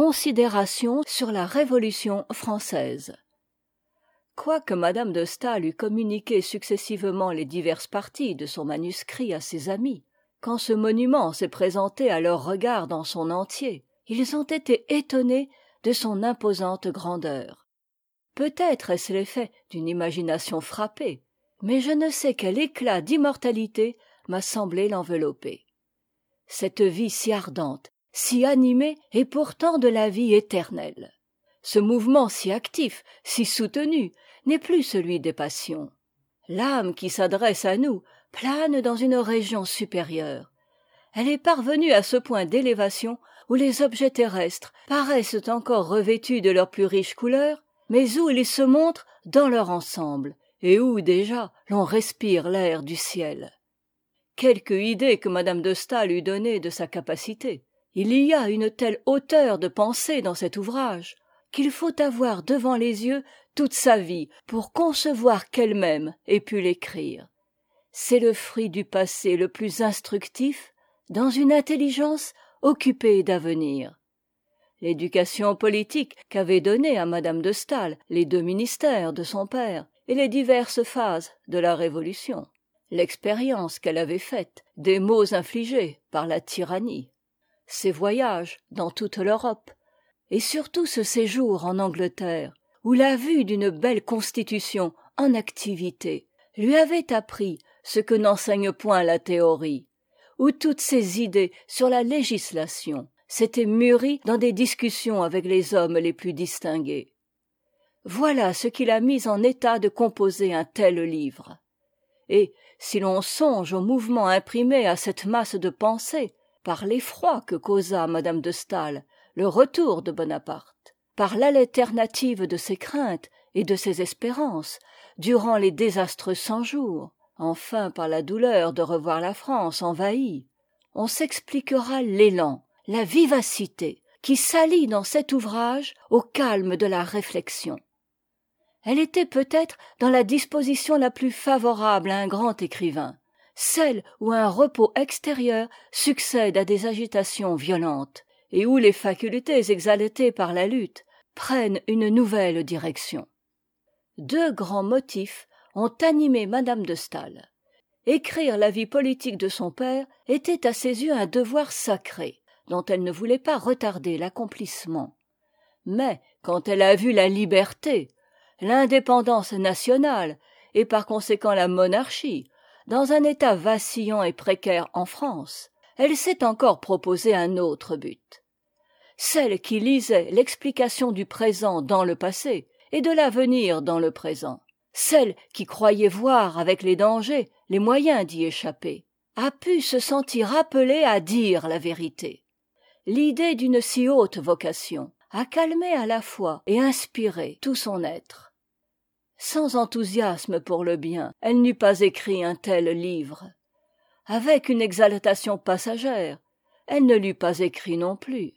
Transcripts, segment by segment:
considérations sur la Révolution française. Quoique madame de staël eût communiqué successivement les diverses parties de son manuscrit à ses amis, quand ce monument s'est présenté à leurs regards dans son entier, ils ont été étonnés de son imposante grandeur. Peut-être est-ce l'effet d'une imagination frappée, mais je ne sais quel éclat d'immortalité m'a semblé l'envelopper. Cette vie si ardente, si animée, est pourtant de la vie éternelle. Ce mouvement si actif, si soutenu, n'est plus celui des passions. L'âme qui s'adresse à nous plane dans une région supérieure. Elle est parvenue à ce point d'élévation où les objets terrestres paraissent encore revêtus de leurs plus riches couleurs, mais où ils se montrent dans leur ensemble, et où déjà l'on respire l'air du ciel. Quelque idée que madame de staël eût donnée de sa capacité, il y a une telle hauteur de pensée dans cet ouvrage qu'il faut avoir devant les yeux toute sa vie pour concevoir qu'elle-même ait pu l'écrire. C'est le fruit du passé le plus instructif dans une intelligence occupée d'avenir. L'éducation politique qu'avaient donnée à madame de staël les 2 ministères de son père et les diverses phases de la Révolution, l'expérience qu'elle avait faite des maux infligés par la tyrannie, ses voyages dans toute l'Europe, et surtout ce séjour en Angleterre, où la vue d'une belle constitution en activité lui avait appris ce que n'enseigne point la théorie, où toutes ses idées sur la législation s'étaient mûries dans des discussions avec les hommes les plus distingués. Voilà ce qui l'a mise en état de composer un tel livre. Et si l'on songe au mouvement imprimé à cette masse de pensées par l'effroi que causa madame de staël le retour de Bonaparte, par l'alternative de ses craintes et de ses espérances durant les désastreux 100 jours, enfin par la douleur de revoir la France envahie, on s'expliquera l'élan, la vivacité qui s'allie dans cet ouvrage au calme de la réflexion. Elle était peut-être dans la disposition la plus favorable à un grand écrivain, celle où un repos extérieur succède à des agitations violentes, et où les facultés exaltées par la lutte prennent une nouvelle direction. 2 grands motifs ont animé madame de staël. Écrire la vie politique de son père était à ses yeux un devoir sacré, dont elle ne voulait pas retarder l'accomplissement. Mais quand elle a vu la liberté, l'indépendance nationale, et par conséquent la monarchie, dans un état vacillant et précaire en France, elle s'est encore proposé un autre but. Celle qui lisait l'explication du présent dans le passé et de l'avenir dans le présent, celle qui croyait voir avec les dangers les moyens d'y échapper, a pu se sentir appelée à dire la vérité. L'idée d'une si haute vocation a calmé à la fois et inspiré tout son être. Sans enthousiasme pour le bien, elle n'eût pas écrit un tel livre. Avec une exaltation passagère, elle ne l'eût pas écrit non plus.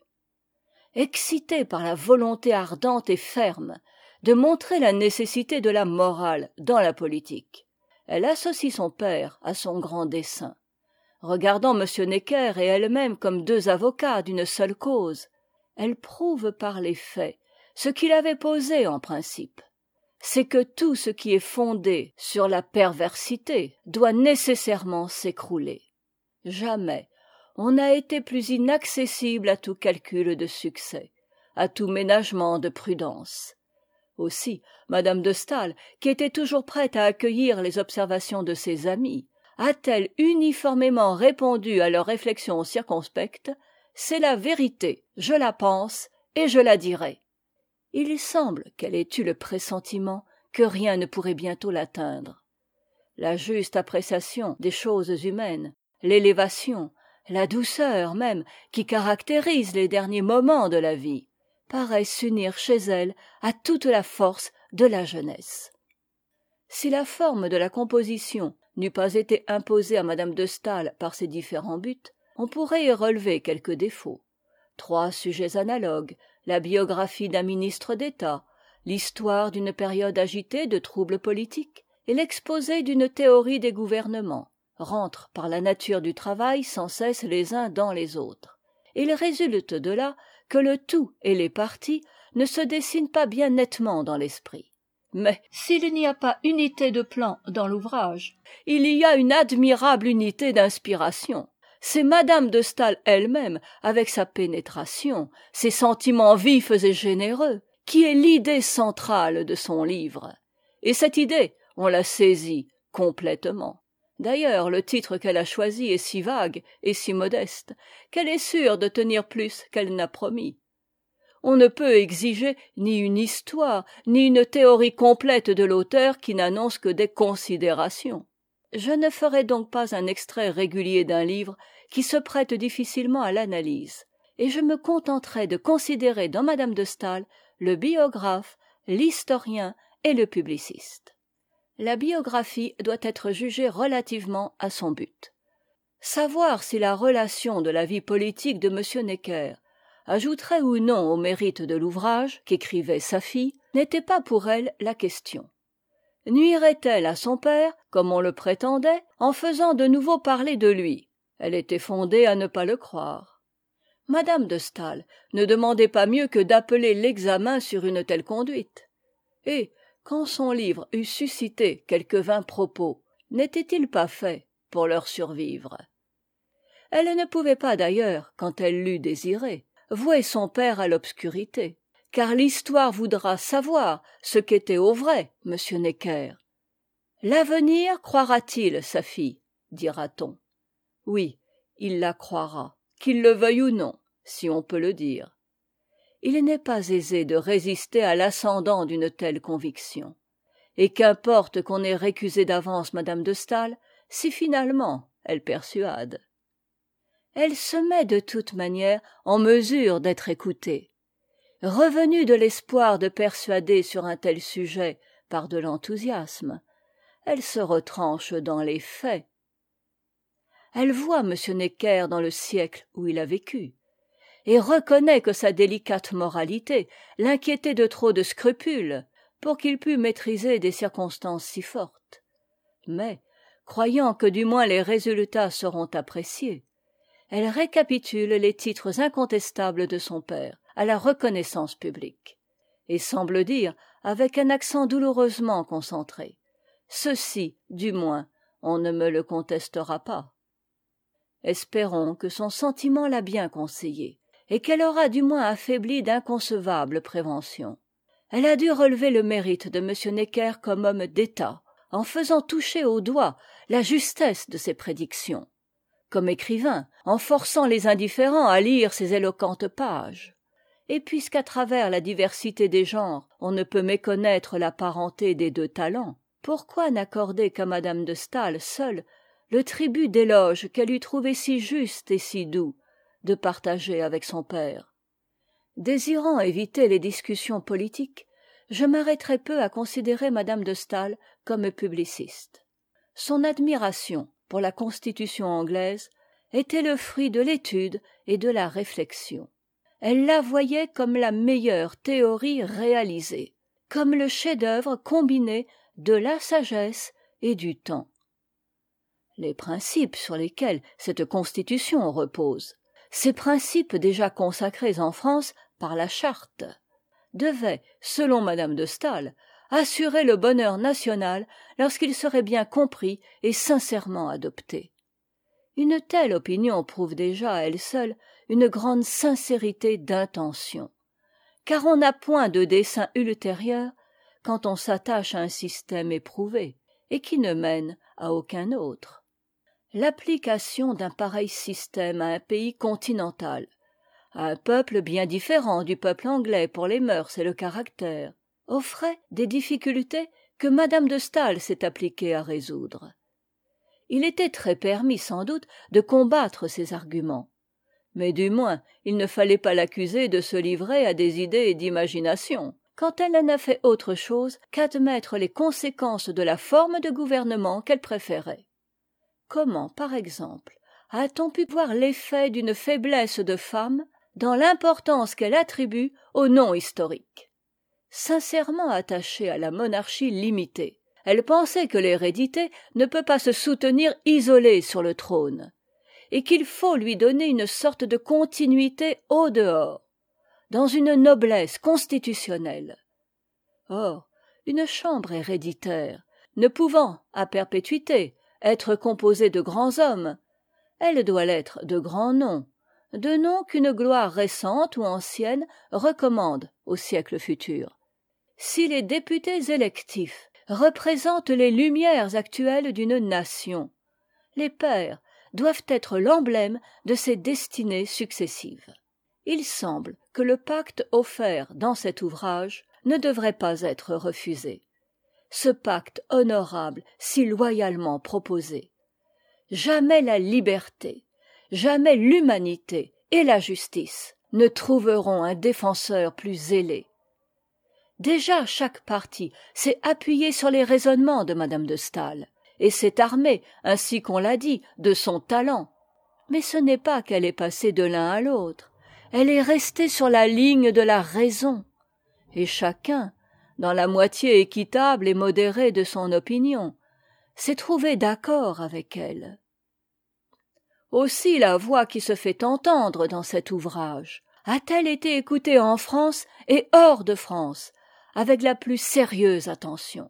Excitée par la volonté ardente et ferme de montrer la nécessité de la morale dans la politique, elle associe son père à son grand dessein. Regardant m necker et elle-même comme 2 avocats d'une seule cause, elle prouve par les faits ce qu'il avait posé en principe. C'est que tout ce qui est fondé sur la perversité doit nécessairement s'écrouler. Jamais on n'a été plus inaccessible à tout calcul de succès, à tout ménagement de prudence. Aussi, madame de staël, qui était toujours prête à accueillir les observations de ses amis, a-t-elle uniformément répondu à leurs réflexions circonspectes: c'est la vérité, je la pense et je la dirai. Il semble qu'elle ait eu le pressentiment que rien ne pourrait bientôt l'atteindre. La juste appréciation des choses humaines, l'élévation, la douceur même qui caractérise les derniers moments de la vie, paraissent s'unir chez elle à toute la force de la jeunesse. Si la forme de la composition n'eût pas été imposée à madame de staël par ses différents buts, on pourrait y relever quelques défauts. 3 sujets analogues, la biographie d'un ministre d'État, l'histoire d'une période agitée de troubles politiques et l'exposé d'une théorie des gouvernements, rentrent par la nature du travail sans cesse les uns dans les autres. Et il résulte de là que le tout et les parties ne se dessinent pas bien nettement dans l'esprit. Mais s'il n'y a pas unité de plan dans l'ouvrage, il y a une admirable unité d'inspiration. C'est Madame de Staël elle-même, avec sa pénétration, ses sentiments vifs et généreux, qui est l'idée centrale de son livre. Et cette idée, on la saisit complètement. D'ailleurs, le titre qu'elle a choisi est si vague et si modeste qu'elle est sûre de tenir plus qu'elle n'a promis. On ne peut exiger ni une histoire, ni une théorie complète de l'auteur qui n'annonce que des considérations. Je ne ferai donc pas un extrait régulier d'un livre qui se prête difficilement à l'analyse, et je me contenterai de considérer dans Madame de Staël le biographe, l'historien et le publiciste. La biographie doit être jugée relativement à son but. Savoir si la relation de la vie politique de M. Necker ajouterait ou non au mérite de l'ouvrage qu'écrivait sa fille n'était pas pour elle la question. Nuirait-elle à son père, comme on le prétendait, en faisant de nouveau parler de lui? Elle était fondée à ne pas le croire. Madame de Staël ne demandait pas mieux que d'appeler l'examen sur une telle conduite. Et, quand son livre eut suscité quelques vains propos, n'était-il pas fait pour leur survivre? Elle ne pouvait pas d'ailleurs, quand elle l'eût désiré, vouer son père à l'obscurité, car l'histoire voudra savoir ce qu'était au vrai M. Necker. L'avenir croira-t-il sa fille, dira-t-on? Oui, il la croira, qu'il le veuille ou non, si on peut le dire. Il n'est pas aisé de résister à l'ascendant d'une telle conviction. Et qu'importe qu'on ait récusé d'avance Madame de Staël, si finalement elle persuade. Elle se met de toute manière en mesure d'être écoutée. Revenue de l'espoir de persuader sur un tel sujet par de l'enthousiasme, elle se retranche dans les faits. Elle voit M. Necker dans le siècle où il a vécu, et reconnaît que sa délicate moralité l'inquiétait de trop de scrupules pour qu'il pût maîtriser des circonstances si fortes. Mais, croyant que du moins les résultats seront appréciés, elle récapitule les titres incontestables de son père à la reconnaissance publique, et semble dire, avec un accent douloureusement concentré, ceci, du moins, on ne me le contestera pas. Espérons que son sentiment l'a bien conseillée, et qu'elle aura du moins affaibli d'inconcevables préventions. Elle a dû relever le mérite de M. Necker comme homme d'État, en faisant toucher au doigt la justesse de ses prédictions, comme écrivain, en forçant les indifférents à lire ses éloquentes pages. Et puisqu'à travers la diversité des genres, on ne peut méconnaître la parenté des deux talents, pourquoi n'accorder qu'à Madame de Staël seule le tribut d'éloge qu'elle eût trouvé si juste et si doux de partager avec son père? Désirant éviter les discussions politiques, je m'arrêterai peu à considérer Madame de Staël comme publiciste. Son admiration pour la Constitution anglaise était le fruit de l'étude et de la réflexion. Elle la voyait comme la meilleure théorie réalisée, comme le chef-d'œuvre combiné de la sagesse et du temps. Les principes sur lesquels cette Constitution repose, ces principes déjà consacrés en France par la Charte, devaient, selon Madame de Staël, assurer le bonheur national lorsqu'il serait bien compris et sincèrement adopté. Une telle opinion prouve déjà à elle seule une grande sincérité d'intention, car on n'a point de dessein ultérieur quand on s'attache à un système éprouvé et qui ne mène à aucun autre. L'application d'un pareil système à un pays continental, à un peuple bien différent du peuple anglais pour les mœurs et le caractère, offrait des difficultés que Madame de Staël s'est appliquée à résoudre. Il était très permis sans doute de combattre ces arguments, mais du moins il ne fallait pas l'accuser de se livrer à des idées et d'imagination, quand elle n'a fait autre chose qu'admettre les conséquences de la forme de gouvernement qu'elle préférait. Comment, par exemple, a-t-on pu voir l'effet d'une faiblesse de femme dans l'importance qu'elle attribue au nom historique? Sincèrement attachée à la monarchie limitée, elle pensait que l'hérédité ne peut pas se soutenir isolée sur le trône, et qu'il faut lui donner une sorte de continuité au dehors, dans une noblesse constitutionnelle. Or, une chambre héréditaire, ne pouvant, à perpétuité, être composée de grands hommes, elle doit l'être de grands noms, de noms qu'une gloire récente ou ancienne recommande au siècle futur. Si les députés électifs représentent les lumières actuelles d'une nation, les pairs doivent être l'emblème de ses destinées successives. Il semble que le pacte offert dans cet ouvrage ne devrait pas être refusé. Ce pacte honorable si loyalement proposé. Jamais la liberté, jamais l'humanité et la justice ne trouveront un défenseur plus zélé. Déjà chaque parti s'est appuyé sur les raisonnements de Madame de Staël, et s'est armé, ainsi qu'on l'a dit, de son talent. Mais ce n'est pas qu'elle est passée de l'un à l'autre, elle est restée sur la ligne de la raison, et chacun, dans la moitié équitable et modérée de son opinion, s'est trouvé d'accord avec elle. Aussi la voix qui se fait entendre dans cet ouvrage a-t-elle été écoutée en France et hors de France avec la plus sérieuse attention.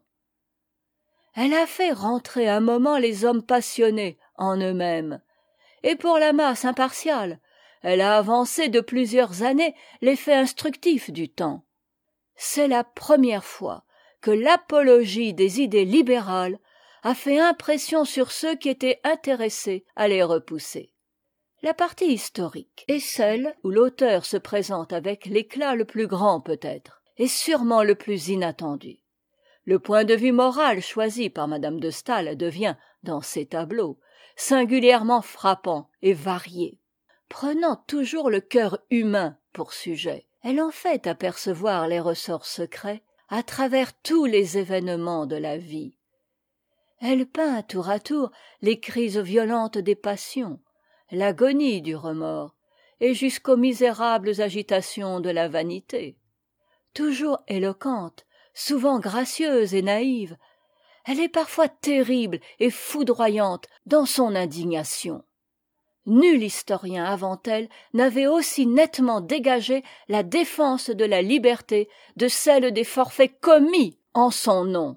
Elle a fait rentrer un moment les hommes passionnés en eux-mêmes, et pour la masse impartiale, elle a avancé de plusieurs années les faits instructifs du temps. C'est la première fois que l'apologie des idées libérales a fait impression sur ceux qui étaient intéressés à les repousser. La partie historique est celle où l'auteur se présente avec l'éclat le plus grand peut-être, et sûrement le plus inattendu. Le point de vue moral choisi par Madame de Staël devient, dans ses tableaux, singulièrement frappant et varié. Prenant toujours le cœur humain pour sujet, elle en fait apercevoir les ressorts secrets à travers tous les événements de la vie. Elle peint tour à tour les crises violentes des passions, l'agonie du remords, et jusqu'aux misérables agitations de la vanité. Toujours éloquente, souvent gracieuse et naïve, elle est parfois terrible et foudroyante dans son indignation. Nul historien avant elle n'avait aussi nettement dégagé la défense de la liberté de celle des forfaits commis en son nom.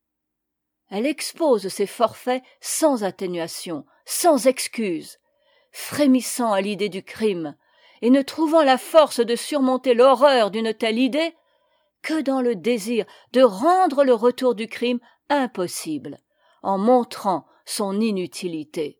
Elle expose ces forfaits sans atténuation, sans excuse, frémissant à l'idée du crime, et ne trouvant la force de surmonter l'horreur d'une telle idée que dans le désir de rendre le retour du crime impossible, en montrant son inutilité.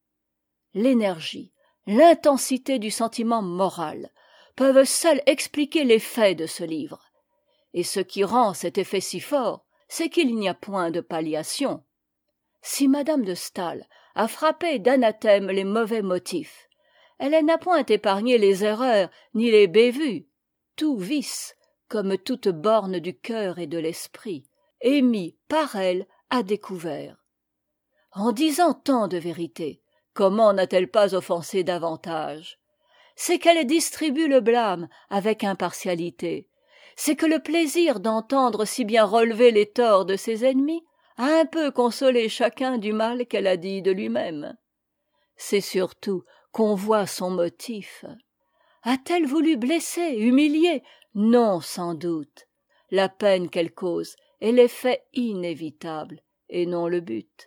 L'énergie, l'intensité du sentiment moral peuvent seuls expliquer l'effet de ce livre. Et ce qui rend cet effet si fort, c'est qu'il n'y a point de palliation. Si Madame de Staël a frappé d'anathème les mauvais motifs, elle n'a point épargné les erreurs ni les bévues. Tout vice, comme toute borne du cœur et de l'esprit, est mis par elle à découvert. En disant tant de vérité, comment n'a-t-elle pas offensé davantage? C'est qu'elle distribue le blâme avec impartialité. C'est que le plaisir d'entendre si bien relever les torts de ses ennemis a un peu consolé chacun du mal qu'elle a dit de lui-même. C'est surtout qu'on voit son motif. A-t-elle voulu blesser, humilier? Non, sans doute. La peine qu'elle cause est l'effet inévitable, et non le but.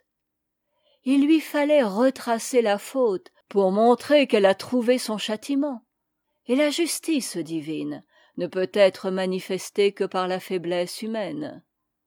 Il lui fallait retracer la faute pour montrer qu'elle a trouvé son châtiment. Et la justice divine ne peut être manifestée que par la faiblesse humaine.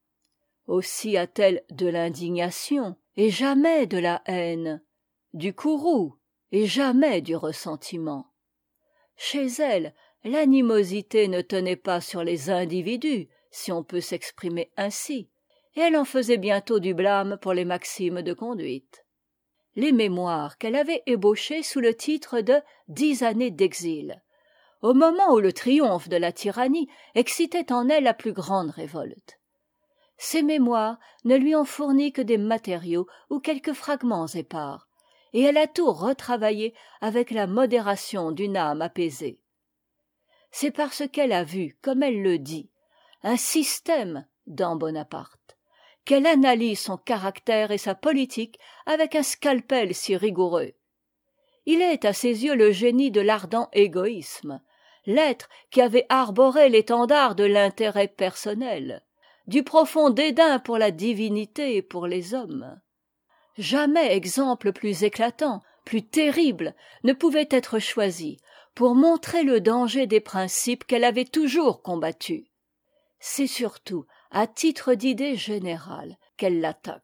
Aussi a-t-elle de l'indignation et jamais de la haine, du courroux et jamais du ressentiment. Chez elle, l'animosité ne tenait pas sur les individus, si on peut s'exprimer ainsi, et elle en faisait bientôt du blâme pour les maximes de conduite. Les mémoires qu'elle avait ébauchés sous le titre de 10 années d'exil, au moment où le triomphe de la tyrannie excitait en elle la plus grande révolte. Ces mémoires ne lui ont fourni que des matériaux ou quelques fragments épars, et elle a tout retravaillé avec la modération d'une âme apaisée. C'est parce qu'elle a vu, comme elle le dit, un système dans Bonaparte, qu'elle analyse son caractère et sa politique avec un scalpel si rigoureux. Il est à ses yeux le génie de l'ardent égoïsme, l'être qui avait arboré l'étendard de l'intérêt personnel, du profond dédain pour la divinité et pour les hommes. Jamais exemple plus éclatant, plus terrible, ne pouvait être choisi pour montrer le danger des principes qu'elle avait toujours combattus. C'est surtout à titre d'idée générale qu'elle l'attaque.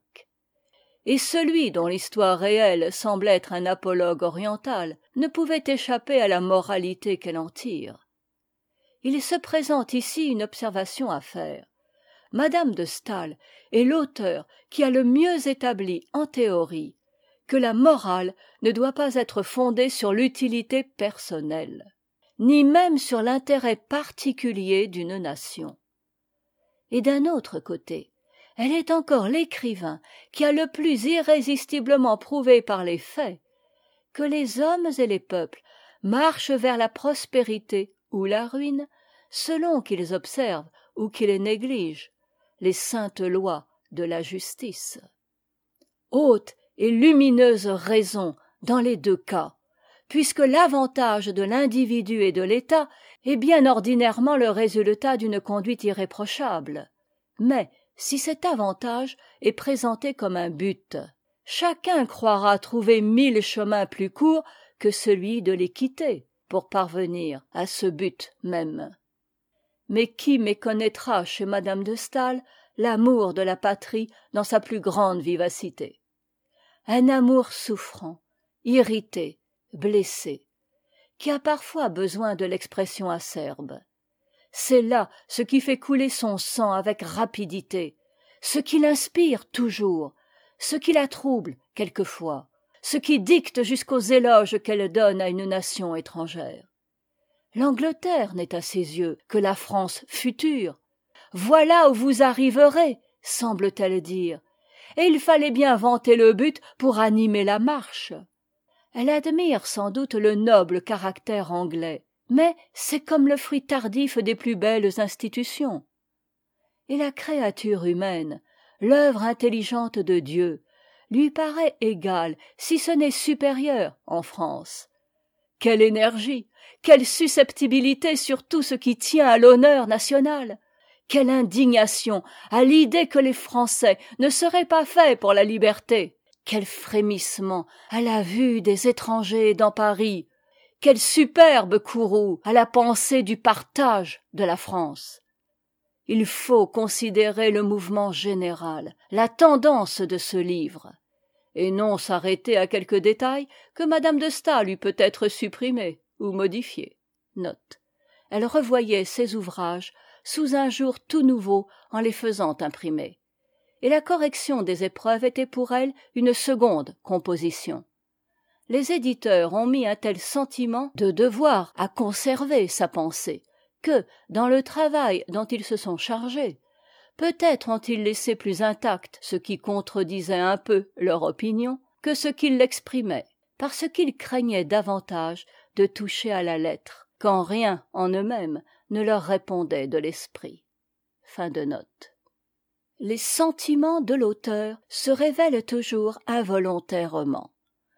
Et celui dont l'histoire réelle semble être un apologue oriental ne pouvait échapper à la moralité qu'elle en tire. Il se présente ici une observation à faire. Madame de Staël est l'auteur qui a le mieux établi en théorie que la morale ne doit pas être fondée sur l'utilité personnelle, ni même sur l'intérêt particulier d'une nation. Et d'un autre côté, elle est encore l'écrivain qui a le plus irrésistiblement prouvé par les faits que les hommes et les peuples marchent vers la prospérité ou la ruine selon qu'ils observent ou qu'ils négligent les saintes lois de la justice. Haute et lumineuse raison dans les deux cas, puisque l'avantage de l'individu et de l'État est bien ordinairement le résultat d'une conduite irréprochable. Mais si cet avantage est présenté comme un but, chacun croira trouver 1000 chemins plus courts que celui de l'équité pour parvenir à ce but même. Mais qui méconnaîtra chez Madame de Staël l'amour de la patrie dans sa plus grande vivacité? Un amour souffrant, irrité, blessé, qui a parfois besoin de l'expression acerbe. C'est là ce qui fait couler son sang avec rapidité, ce qui l'inspire toujours, ce qui la trouble quelquefois, ce qui dicte jusqu'aux éloges qu'elle donne à une nation étrangère. L'Angleterre n'est à ses yeux que la France future. Voilà où vous arriverez, semble-t-elle dire, et il fallait bien vanter le but pour animer la marche. Elle admire sans doute le noble caractère anglais, mais c'est comme le fruit tardif des plus belles institutions. Et la créature humaine, l'œuvre intelligente de Dieu, lui paraît égale, si ce n'est supérieure, en France. Quelle énergie, quelle susceptibilité sur tout ce qui tient à l'honneur national, quelle indignation à l'idée que les Français ne seraient pas faits pour la liberté, quel frémissement à la vue des étrangers dans Paris, quel superbe courroux à la pensée du partage de la France. Il faut considérer le mouvement général, la tendance de ce livre, et non s'arrêter à quelques détails que Madame de Staël eût peut-être supprimés ou modifiés. Note. Elle revoyait ses ouvrages sous un jour tout nouveau en les faisant imprimer. Et la correction des épreuves était pour elle une seconde composition. Les éditeurs ont mis un tel sentiment de devoir à conserver sa pensée que, dans le travail dont ils se sont chargés, peut-être ont-ils laissé plus intact ce qui contredisait un peu leur opinion que ce qui l'exprimait, parce qu'ils craignaient davantage de toucher à la lettre, quand rien en eux-mêmes ne leur répondait de l'esprit. Fin de note. Les sentiments de l'auteur se révèlent toujours involontairement.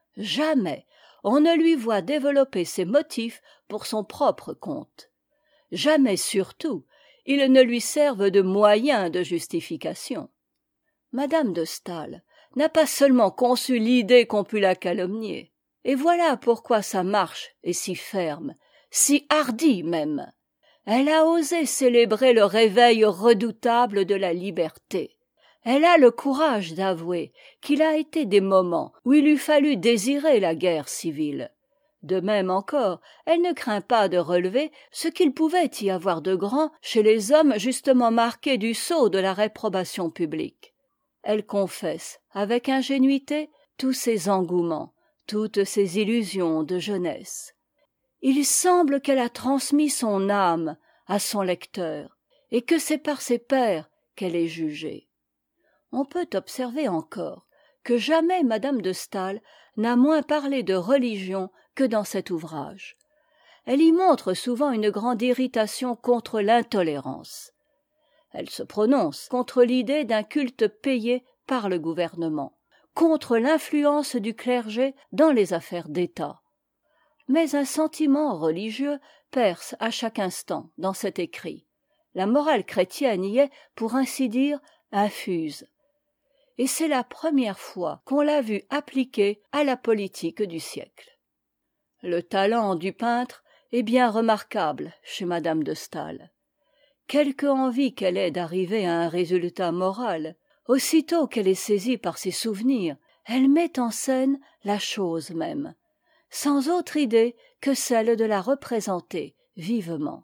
Jamais on ne lui voit développer ses motifs pour son propre compte. Jamais surtout ils ne lui servent de moyen de justification. Madame de Staël n'a pas seulement conçu l'idée qu'on put la calomnier, et voilà pourquoi sa marche est si ferme, si hardie même. Elle a osé célébrer le réveil redoutable de la liberté. Elle a le courage d'avouer qu'il a été des moments où il eût fallu désirer la guerre civile. De même encore, elle ne craint pas de relever ce qu'il pouvait y avoir de grand chez les hommes justement marqués du sceau de la réprobation publique. Elle confesse avec ingénuité tous ses engouements, toutes ses illusions de jeunesse. Il semble qu'elle a transmis son âme à son lecteur, et que c'est par ses pairs qu'elle est jugée. On peut observer encore que jamais Madame de Staël n'a moins parlé de religion que dans cet ouvrage. Elle y montre souvent une grande irritation contre l'intolérance. Elle se prononce contre l'idée d'un culte payé par le gouvernement, contre l'influence du clergé dans les affaires d'État. mais un sentiment religieux perce à chaque instant dans cet écrit. La morale chrétienne y est, pour ainsi dire, infuse. Et c'est la première fois qu'on l'a vue appliquée à la politique du siècle. Le talent du peintre est bien remarquable chez Madame de Staël. Quelque envie qu'elle ait d'arriver à un résultat moral, aussitôt qu'elle est saisie par ses souvenirs, elle met en scène la chose même, sans autre idée que celle de la représenter vivement.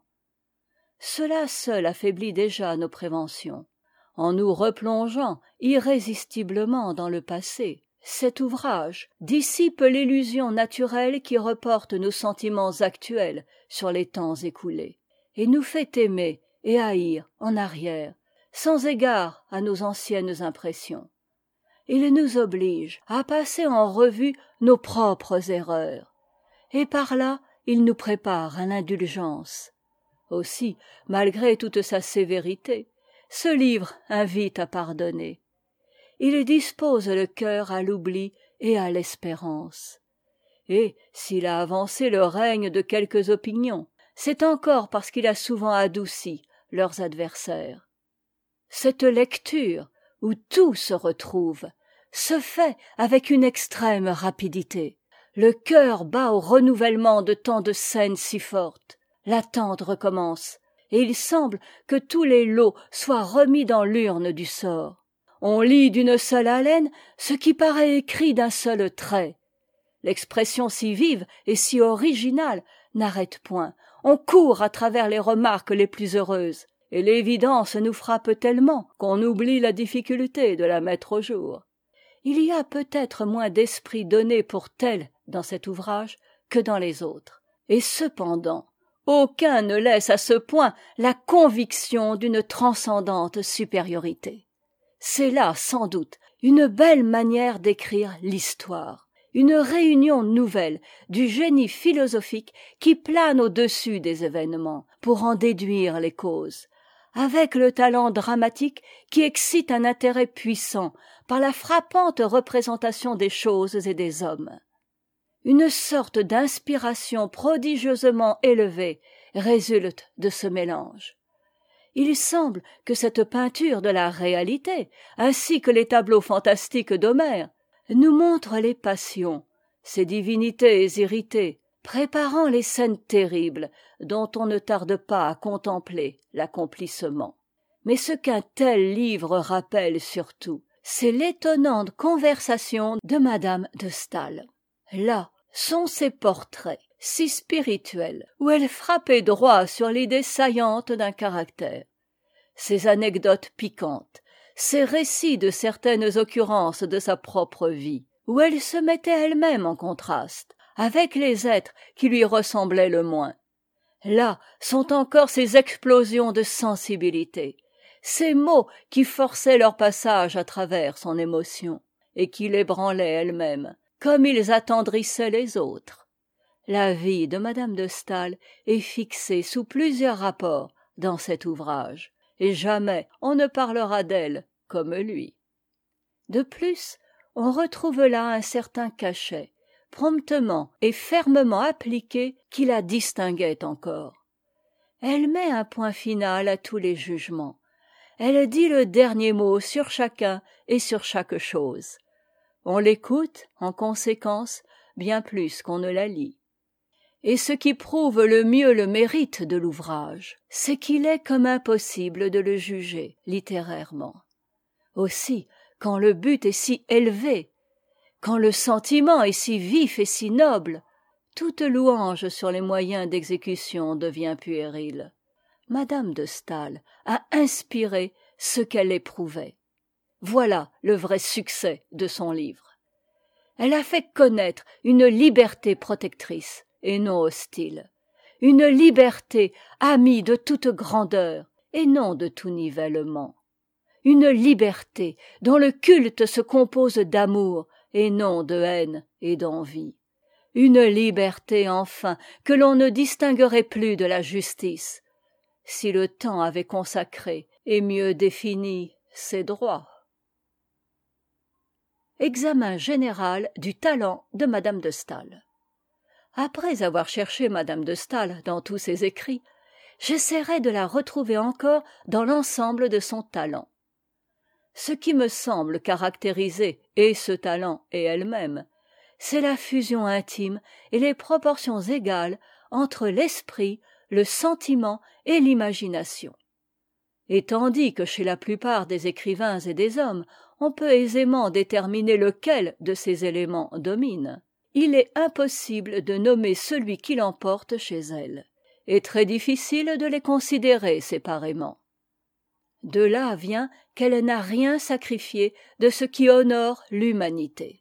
Cela seul affaiblit déjà nos préventions. En nous replongeant irrésistiblement dans le passé, cet ouvrage dissipe l'illusion naturelle qui reporte nos sentiments actuels sur les temps écoulés, et nous fait aimer et haïr en arrière, sans égard à nos anciennes impressions. Il nous oblige à passer en revue nos propres erreurs, et par là il nous prépare à l'indulgence. Aussi, malgré toute sa sévérité, ce livre invite à pardonner. Il dispose le cœur à l'oubli et à l'espérance. Et s'il a avancé le règne de quelques opinions, c'est encore parce qu'il a souvent adouci leurs adversaires. Cette lecture, où tout se retrouve, se fait avec une extrême rapidité. Le cœur bat au renouvellement de tant de scènes si fortes. L'attente recommence, et il semble que tous les lots soient remis dans l'urne du sort. On lit d'une seule haleine ce qui paraît écrit d'un seul trait. L'expression si vive et si originale n'arrête point. On court à travers les remarques les plus heureuses, et l'évidence nous frappe tellement qu'on oublie la difficulté de la mettre au jour. Il y a peut-être moins d'esprit donné pour tel dans cet ouvrage que dans les autres, et cependant, aucun ne laisse à ce point la conviction d'une transcendante supériorité. C'est là, sans doute, une belle manière d'écrire l'histoire, une réunion nouvelle du génie philosophique qui plane au-dessus des événements pour en déduire les causes, avec le talent dramatique qui excite un intérêt puissant par la frappante représentation des choses et des hommes. Une sorte d'inspiration prodigieusement élevée résulte de ce mélange. Il semble que cette peinture de la réalité, ainsi que les tableaux fantastiques d'Homère, nous montrent les passions, ces divinités irritées, préparant les scènes terribles dont on ne tarde pas à contempler l'accomplissement. Mais ce qu'un tel livre rappelle surtout, c'est l'étonnante conversation de Madame de Staël. Là sont ses portraits, si spirituels, où elle frappait droit sur l'idée saillante d'un caractère, ses anecdotes piquantes, ses récits de certaines occurrences de sa propre vie, où elle se mettait elle-même en contraste avec les êtres qui lui ressemblaient le moins. Là sont encore ces explosions de sensibilité, ces mots qui forçaient leur passage à travers son émotion, et qui l'ébranlaient elle-même, comme ils attendrissaient les autres. La vie de Madame de Staël est fixée sous plusieurs rapports dans cet ouvrage, et jamais on ne parlera d'elle comme lui. De plus, on retrouve là un certain cachet, promptement et fermement appliqué, qui la distinguait encore. Elle met un point final à tous les jugements. Elle dit le dernier mot sur chacun et sur chaque chose. On l'écoute, en conséquence, bien plus qu'on ne la lit. Et ce qui prouve le mieux le mérite de l'ouvrage, c'est qu'il est comme impossible de le juger littérairement. Aussi, quand le but est si élevé, quand le sentiment est si vif et si noble, toute louange sur les moyens d'exécution devient puérile. Madame de Staël a inspiré ce qu'elle éprouvait. Voilà le vrai succès de son livre. Elle a fait connaître une liberté protectrice et non hostile, une liberté amie de toute grandeur et non de tout nivellement, une liberté dont le culte se compose d'amour et non de haine et d'envie, une liberté enfin que l'on ne distinguerait plus de la justice, si le temps avait consacré et mieux défini ses droits. Examen général du talent de Madame de Staël. Après avoir cherché madame de Staël dans tous ses écrits, j'essaierai de la retrouver encore dans l'ensemble de son talent. Ce qui me semble caractériser et ce talent et elle-même, c'est la fusion intime et les proportions égales entre l'esprit, le sentiment et l'imagination. Et tandis que chez la plupart des écrivains et des hommes, on peut aisément déterminer lequel de ces éléments domine, il est impossible de nommer celui qui l'emporte chez elle, et très difficile de les considérer séparément. De là vient qu'elle n'a rien sacrifié de ce qui honore l'humanité.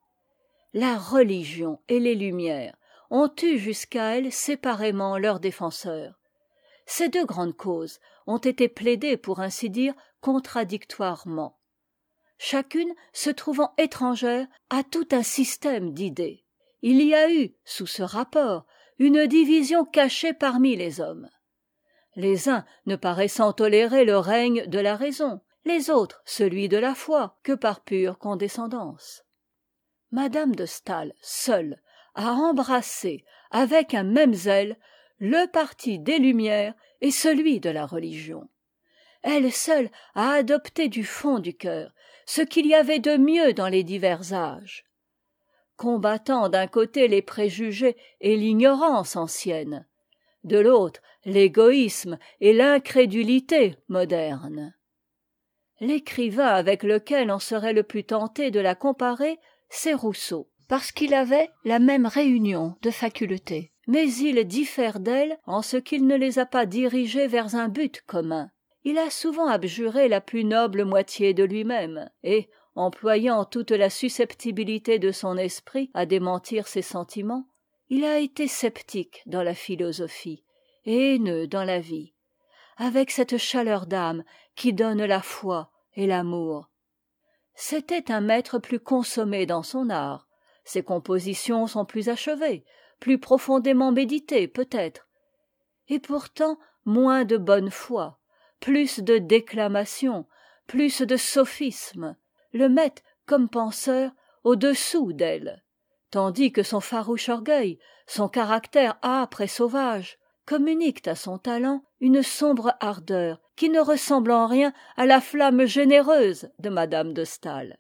La religion et les Lumières ont eu jusqu'à elle séparément leurs défenseurs. Ces deux grandes causes ont été plaidées, pour ainsi dire, contradictoirement, chacune se trouvant étrangère à tout un système d'idées. Il y a eu, sous ce rapport, une division cachée parmi les hommes. Les uns ne paraissant tolérer le règne de la raison, les autres celui de la foi, que par pure condescendance. Madame de Staël seule a embrassé avec un même zèle le parti des Lumières et celui de la religion. Elle seule a adopté du fond du cœur ce qu'il y avait de mieux dans les divers âges, combattant d'un côté les préjugés et l'ignorance ancienne, de l'autre l'égoïsme et l'incrédulité moderne. L'écrivain avec lequel on serait le plus tenté de la comparer, c'est Rousseau, parce qu'il avait la même réunion de facultés, mais il diffère d'elle en ce qu'il ne les a pas dirigées vers un but commun. Il a souvent abjuré la plus noble moitié de lui-même, et, employant toute la susceptibilité de son esprit à démentir ses sentiments, il a été sceptique dans la philosophie et haineux dans la vie, avec cette chaleur d'âme qui donne la foi et l'amour. C'était un maître plus consommé dans son art, ses compositions sont plus achevées, plus profondément méditées peut-être, et pourtant moins de bonne foi, plus de déclamation, plus de sophisme, le mettent comme penseur au-dessous d'elle, tandis que son farouche orgueil, son caractère âpre et sauvage, communiquent à son talent une sombre ardeur qui ne ressemble en rien à la flamme généreuse de madame de Staël.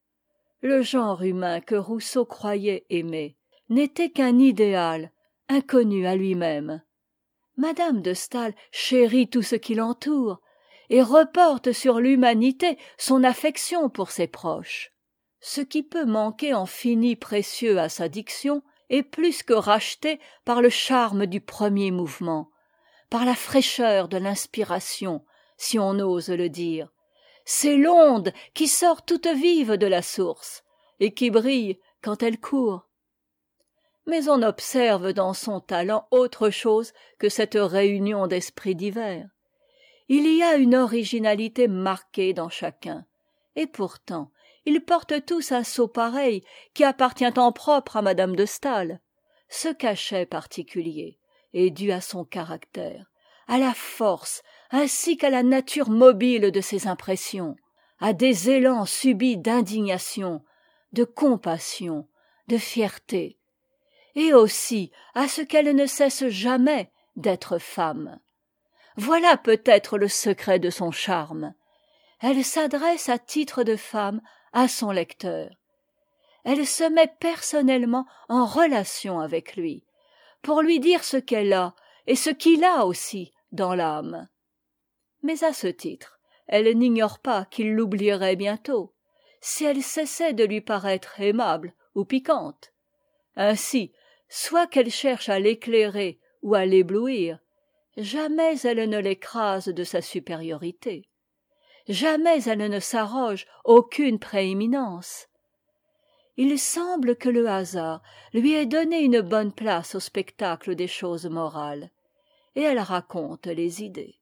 Le genre humain que Rousseau croyait aimer n'était qu'un idéal inconnu à lui-même. Madame de Staël chérit tout ce qui l'entoure et reporte sur l'humanité son affection pour ses proches. Ce qui peut manquer en fini précieux à sa diction est plus que racheté par le charme du premier mouvement, par la fraîcheur de l'inspiration, si on ose le dire. C'est l'onde qui sort toute vive de la source et qui brille quand elle court. Mais on observe dans son talent autre chose que cette réunion d'esprits divers. Il y a une originalité marquée dans chacun, et pourtant ils portent tous un sceau pareil qui appartient en propre à madame de Staël. Ce cachet particulier est dû à son caractère, à la force ainsi qu'à la nature mobile de ses impressions, à des élans subits d'indignation, de compassion, de fierté, et aussi à ce qu'elle ne cesse jamais d'être femme. Voilà peut-être le secret de son charme. Elle s'adresse à titre de femme à son lecteur. Elle se met personnellement en relation avec lui, pour lui dire ce qu'elle a et ce qu'il a aussi dans l'âme. Mais à ce titre, elle n'ignore pas qu'il l'oublierait bientôt, si elle cessait de lui paraître aimable ou piquante. Ainsi, soit qu'elle cherche à l'éclairer ou à l'éblouir, jamais elle ne l'écrase de sa supériorité. Jamais elle ne s'arroge aucune prééminence. Il semble que le hasard lui ait donné une bonne place au spectacle des choses morales, et elle raconte les idées.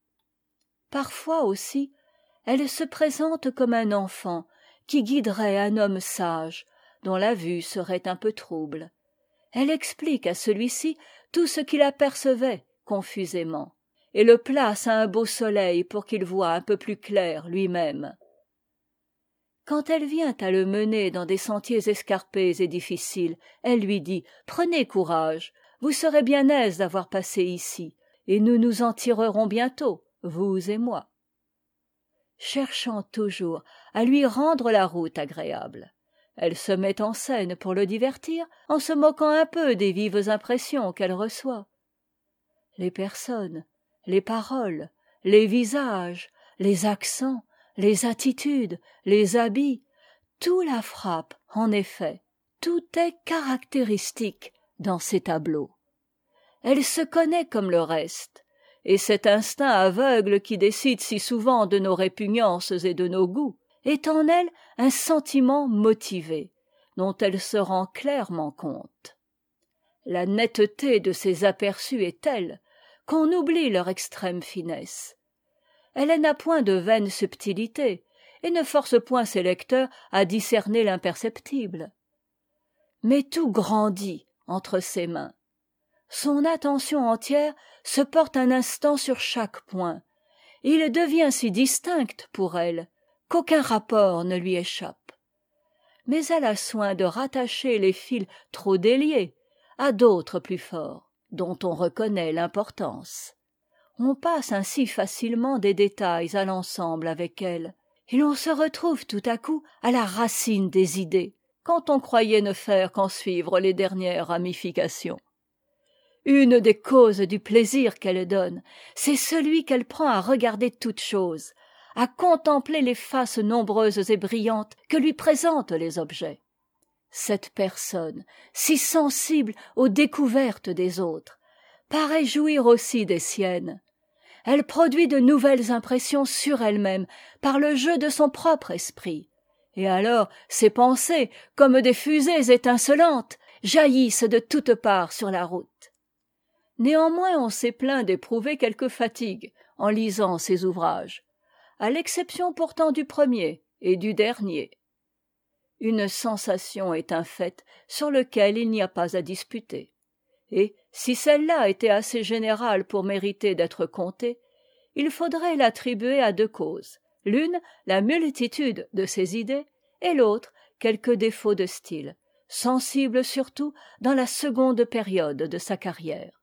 Parfois aussi, elle se présente comme un enfant qui guiderait un homme sage, dont la vue serait un peu trouble. Elle explique à celui-ci tout ce qu'il apercevait confusément, et le place à un beau soleil pour qu'il voie un peu plus clair lui-même. Quand elle vient à le mener dans des sentiers escarpés et difficiles, elle lui dit: prenez courage, vous serez bien aise d'avoir passé ici, et nous nous en tirerons bientôt, vous et moi. Cherchant toujours à lui rendre la route agréable, elle se met en scène pour le divertir en se moquant un peu des vives impressions qu'elle reçoit. Les personnes, les paroles, les visages, les accents, les attitudes, les habits, tout la frappe en effet, tout est caractéristique dans ces tableaux. Elle se connaît comme le reste, et cet instinct aveugle qui décide si souvent de nos répugnances et de nos goûts est en elle un sentiment motivé, dont elle se rend clairement compte. La netteté de ses aperçus est telle qu'on oublie leur extrême finesse. Elle n'a point de vaine subtilité et ne force point ses lecteurs à discerner l'imperceptible. Mais tout grandit entre ses mains. Son attention entière se porte un instant sur chaque point, et il devient si distinct pour elle qu'aucun rapport ne lui échappe. Mais elle a soin de rattacher les fils trop déliés à d'autres plus forts, dont on reconnaît l'importance. On passe ainsi facilement des détails à l'ensemble avec elle, et l'on se retrouve tout à coup à la racine des idées, quand on croyait ne faire qu'en suivre les dernières ramifications. Une des causes du plaisir qu'elle donne, c'est celui qu'elle prend à regarder toutes choses, à contempler les faces nombreuses et brillantes que lui présentent les objets. Cette personne, si sensible aux découvertes des autres, paraît jouir aussi des siennes. Elle produit de nouvelles impressions sur elle-même par le jeu de son propre esprit, et alors ses pensées, comme des fusées étincelantes, jaillissent de toutes parts sur la route. Néanmoins, on s'est plaint d'éprouver quelque fatigue en lisant ces ouvrages, à l'exception pourtant du premier et du dernier. Une sensation est un fait sur lequel il n'y a pas à disputer, et si celle-là était assez générale pour mériter d'être contée, il faudrait l'attribuer à deux causes, l'une la multitude de ses idées, et l'autre quelques défauts de style, sensibles surtout dans la seconde période de sa carrière.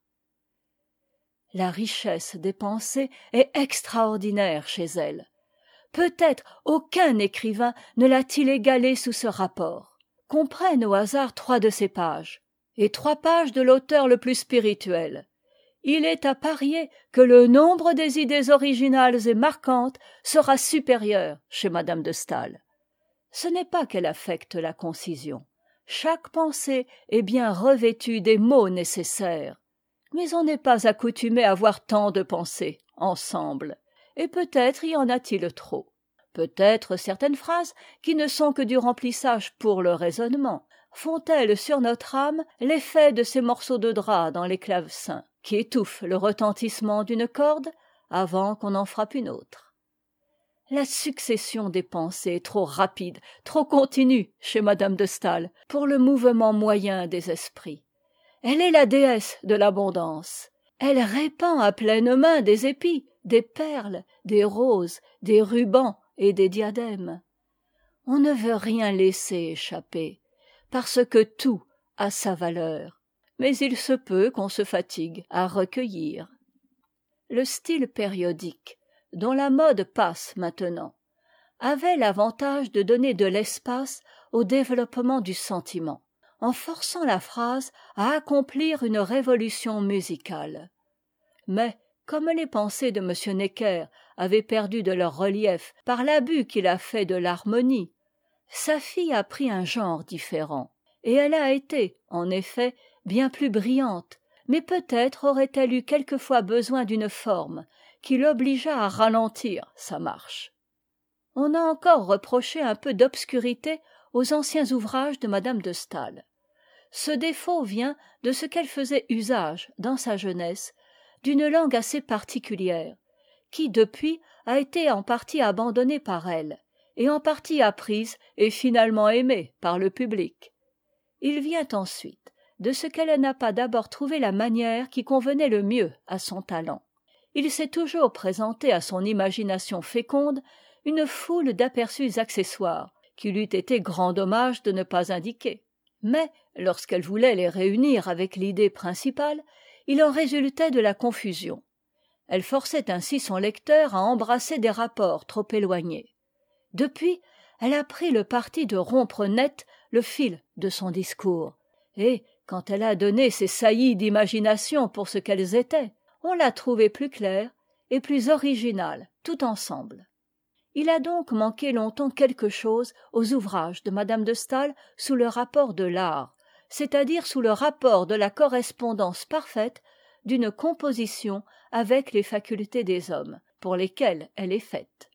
La richesse des pensées est extraordinaire chez elle. Peut-être aucun écrivain ne l'a-t-il égalée sous ce rapport. Qu'on prenne au hasard 3 de ses pages, et 3 pages de l'auteur le plus spirituel. Il est à parier que le nombre des idées originales et marquantes sera supérieur chez Madame de Staël. Ce n'est pas qu'elle affecte la concision. Chaque pensée est bien revêtue des mots nécessaires. Mais on n'est pas accoutumé à voir tant de pensées ensemble, et peut-être y en a-t-il trop. Peut-être certaines phrases, qui ne sont que du remplissage pour le raisonnement, font-elles sur notre âme l'effet de ces morceaux de drap dans les clavecins, qui étouffent le retentissement d'une corde avant qu'on en frappe une autre. La succession des pensées est trop rapide, trop continue chez Madame de Staël pour le mouvement moyen des esprits. Elle est la déesse de l'abondance. Elle répand à pleines mains des épis, des perles, des roses, des rubans et des diadèmes. On ne veut rien laisser échapper, parce que tout a sa valeur, mais il se peut qu'on se fatigue à recueillir. Le style périodique, dont la mode passe maintenant, avait l'avantage de donner de l'espace au développement du sentiment, en forçant la phrase à accomplir une révolution musicale. Mais, comme les pensées de M. Necker avaient perdu de leur relief par l'abus qu'il a fait de l'harmonie, sa fille a pris un genre différent, et elle a été, en effet, bien plus brillante, mais peut-être aurait-elle eu quelquefois besoin d'une forme qui l'obligeât à ralentir sa marche. On a encore reproché un peu d'obscurité aux anciens ouvrages de Madame de Staël. Ce défaut vient de ce qu'elle faisait usage, dans sa jeunesse, d'une langue assez particulière, qui, depuis, a été en partie abandonnée par elle, et en partie apprise et finalement aimée par le public. Il vient ensuite de ce qu'elle n'a pas d'abord trouvé la manière qui convenait le mieux à son talent. Il s'est toujours présenté à son imagination féconde une foule d'aperçus accessoires qu'il eût été grand dommage de ne pas indiquer. Mais, lorsqu'elle voulait les réunir avec l'idée principale, il en résultait de la confusion. Elle forçait ainsi son lecteur à embrasser des rapports trop éloignés. Depuis, elle a pris le parti de rompre net le fil de son discours, et, quand elle a donné ces saillies d'imagination pour ce qu'elles étaient, on l'a trouvée plus claire et plus originale tout ensemble. Il a donc manqué longtemps quelque chose aux ouvrages de madame de Staël sous le rapport de l'art, c'est-à-dire sous le rapport de la correspondance parfaite d'une composition avec les facultés des hommes, pour lesquels elle est faite.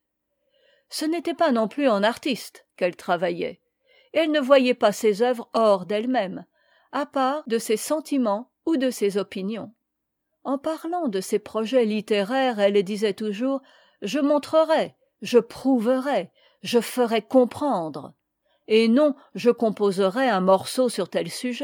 Ce n'était pas non plus en artiste qu'elle travaillait, et elle ne voyait pas ses œuvres hors d'elle-même, à part de ses sentiments ou de ses opinions. En parlant de ses projets littéraires, elle disait toujours « je montrerai, je prouverai, je ferai comprendre », et non « je composerai un morceau sur tel sujet ».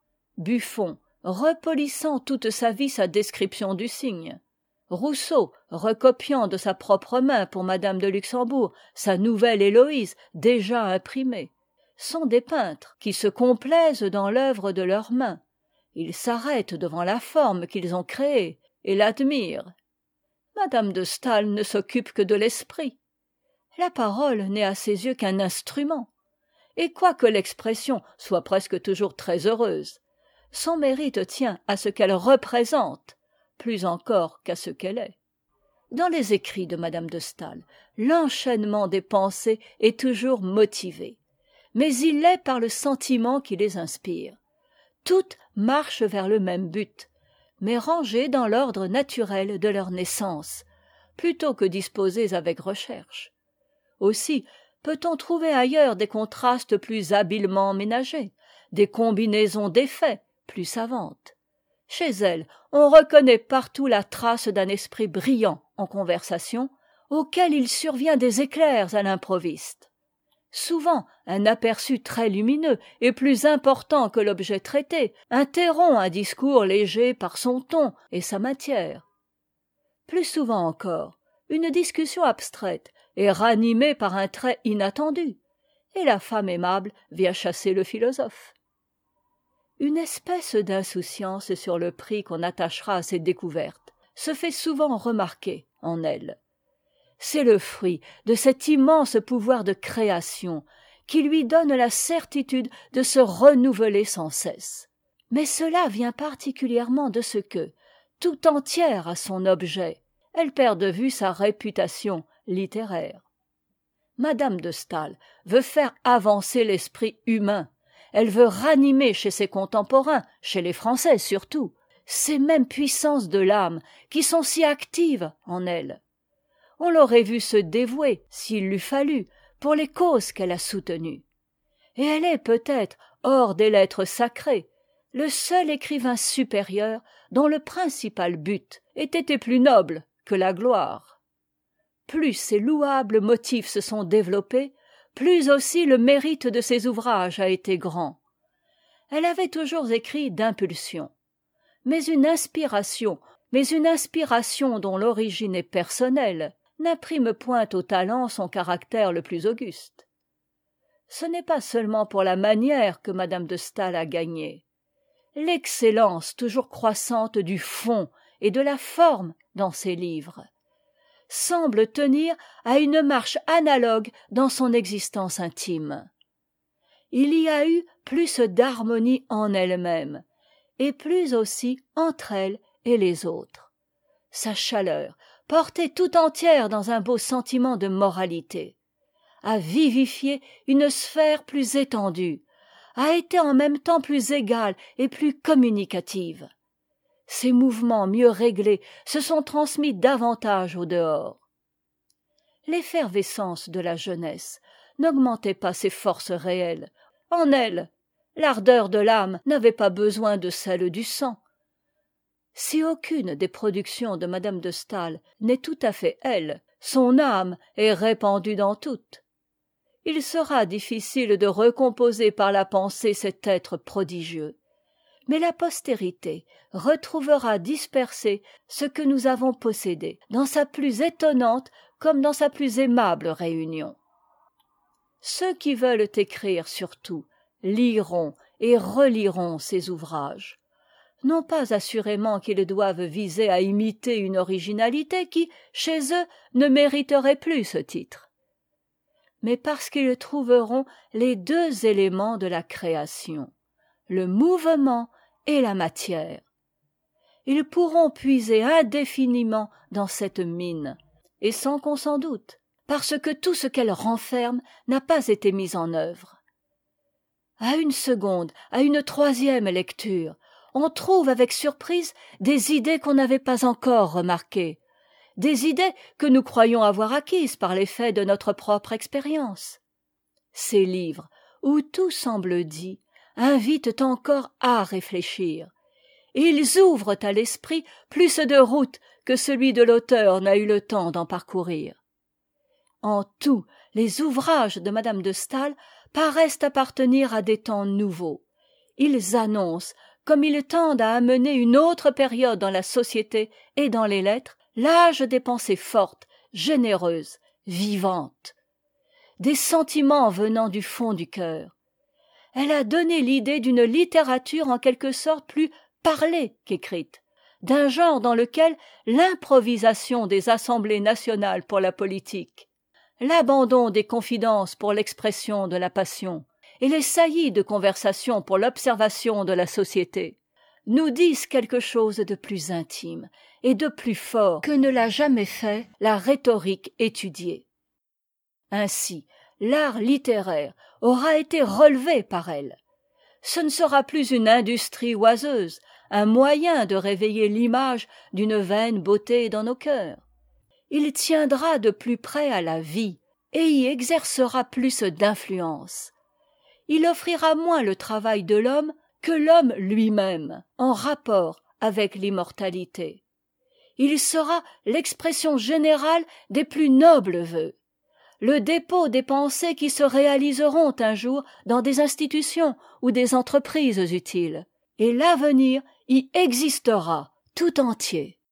Buffon, repolissant toute sa vie sa description du cygne. Rousseau, recopiant de sa propre main pour madame de Luxembourg sa nouvelle Héloïse déjà imprimée, sont des peintres qui se complaisent dans l'œuvre de leurs mains. Ils s'arrêtent devant la forme qu'ils ont créée et l'admirent. Madame de Staël ne s'occupe que de l'esprit. La parole n'est à ses yeux qu'un instrument. Et quoique l'expression soit presque toujours très heureuse, son mérite tient à ce qu'elle représente, plus encore qu'à ce qu'elle est. Dans les écrits de madame de Staël, l'enchaînement des pensées est toujours motivé, mais il l'est par le sentiment qui les inspire. Toutes marchent vers le même but, mais rangées dans l'ordre naturel de leur naissance, plutôt que disposées avec recherche. Aussi peut-on trouver ailleurs des contrastes plus habilement ménagés, des combinaisons d'effets plus savantes. Chez elle, on reconnaît partout la trace d'un esprit brillant en conversation, auquel il survient des éclairs à l'improviste. Souvent, un aperçu très lumineux et plus important que l'objet traité interrompt un discours léger par son ton et sa matière. Plus souvent encore, une discussion abstraite est ranimée par un trait inattendu, et la femme aimable vient chasser le philosophe. Une espèce d'insouciance sur le prix qu'on attachera à ces découvertes se fait souvent remarquer en elle. C'est le fruit de cet immense pouvoir de création qui lui donne la certitude de se renouveler sans cesse. Mais cela vient particulièrement de ce que, tout entière à son objet, elle perd de vue sa réputation littéraire. Madame de Staël veut faire avancer l'esprit humain. Elle veut ranimer chez ses contemporains, chez les Français surtout, ces mêmes puissances de l'âme qui sont si actives en elle. On l'aurait vue se dévouer, s'il l'eût fallu, pour les causes qu'elle a soutenues. Et elle est peut-être, hors des lettres sacrées, le seul écrivain supérieur dont le principal but ait été plus noble que la gloire. Plus ces louables motifs se sont développés, plus aussi le mérite de ses ouvrages a été grand. Elle avait toujours écrit d'impulsion, mais une inspiration dont l'origine est personnelle, n'imprime point au talent son caractère le plus auguste. Ce n'est pas seulement pour la manière que madame de Staël a gagné. L'excellence toujours croissante du fond et de la forme dans ses livres semble tenir à une marche analogue dans son existence intime. Il y a eu plus d'harmonie en elle-même, et plus aussi entre elle et les autres. Sa chaleur, portée tout entière dans un beau sentiment de moralité, a vivifié une sphère plus étendue, a été en même temps plus égale et plus communicative. Ses mouvements mieux réglés se sont transmis davantage au dehors. L'effervescence de la jeunesse n'augmentait pas ses forces réelles. En elle, l'ardeur de l'âme n'avait pas besoin de celle du sang. Si aucune des productions de madame de Staël n'est tout à fait elle, son âme est répandue dans toutes. Il sera difficile de recomposer par la pensée cet être prodigieux. Mais la postérité retrouvera dispersé ce que nous avons possédé dans sa plus étonnante comme dans sa plus aimable réunion. Ceux qui veulent écrire surtout liront et reliront ces ouvrages, non pas assurément qu'ils doivent viser à imiter une originalité qui, chez eux, ne mériterait plus ce titre, mais parce qu'ils trouveront les deux éléments de la création, le mouvement et la matière. Ils pourront puiser indéfiniment dans cette mine, et sans qu'on s'en doute, parce que tout ce qu'elle renferme n'a pas été mis en œuvre. À une seconde, à une troisième lecture, on trouve avec surprise des idées qu'on n'avait pas encore remarquées, des idées que nous croyons avoir acquises par l'effet de notre propre expérience. Ces livres, où tout semble dit, invitent encore à réfléchir, et ils ouvrent à l'esprit plus de routes que celui de l'auteur n'a eu le temps d'en parcourir. En tout, les ouvrages de Madame de Staël paraissent appartenir à des temps nouveaux. Ils annoncent, comme ils tendent à amener une autre période dans la société et dans les lettres, l'âge des pensées fortes, généreuses, vivantes, des sentiments venant du fond du cœur. Elle a donné l'idée d'une littérature en quelque sorte plus parlée qu'écrite, d'un genre dans lequel l'improvisation des assemblées nationales pour la politique, l'abandon des confidences pour l'expression de la passion, et les saillies de conversation pour l'observation de la société, nous disent quelque chose de plus intime et de plus fort que ne l'a jamais fait la rhétorique étudiée. Ainsi, l'art littéraire aura été relevé par elle. Ce ne sera plus une industrie oiseuse, un moyen de réveiller l'image d'une vaine beauté dans nos cœurs. Il tiendra de plus près à la vie et y exercera plus d'influence. Il offrira moins le travail de l'homme que l'homme lui-même, en rapport avec l'immortalité. Il sera l'expression générale des plus nobles vœux, le dépôt des pensées qui se réaliseront un jour dans des institutions ou des entreprises utiles, et l'avenir y existera tout entier.